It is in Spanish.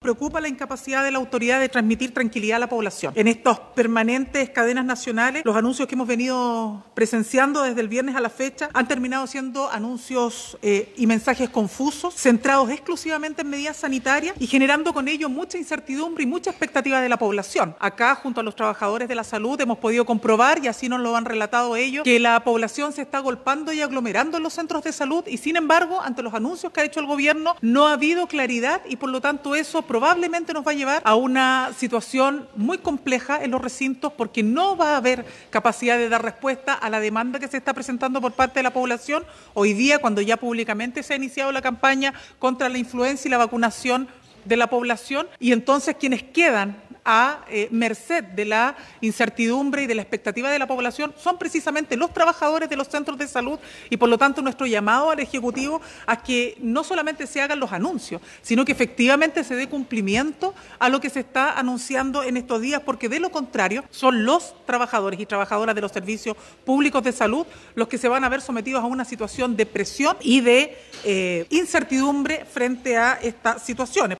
preocupa la incapacidad de la autoridad de transmitir tranquilidad a la población. En estas permanentes cadenas nacionales, los anuncios que hemos venido presenciando desde el viernes a la fecha han terminado siendo anuncios y mensajes confusos, centrados exclusivamente en medidas sanitarias y generando con ello mucha incertidumbre y mucha expectativa de la población. Acá, junto a los trabajadores de la salud, hemos podido comprobar, y así nos lo han relatado ellos, que la población se está agolpando y aglomerando en los centros de salud y, sin embargo, ante los anuncios que ha hecho el gobierno, no ha habido claridad y, por lo tanto, eso probablemente nos va a llevar a una situación muy compleja en los recintos porque no va a haber capacidad de dar respuesta a la demanda que se está presentando por parte de la población hoy día, cuando ya públicamente se ha iniciado la campaña contra la influenza y la vacunación de la población, y entonces quienes quedan a merced de la incertidumbre y de la expectativa de la población son precisamente los trabajadores de los centros de salud y, por lo tanto, nuestro llamado al Ejecutivo a que no solamente se hagan los anuncios, sino que efectivamente se dé cumplimiento a lo que se está anunciando en estos días, porque de lo contrario son los trabajadores y trabajadoras de los servicios públicos de salud los que se van a ver sometidos a una situación de presión y de incertidumbre frente a estas situaciones.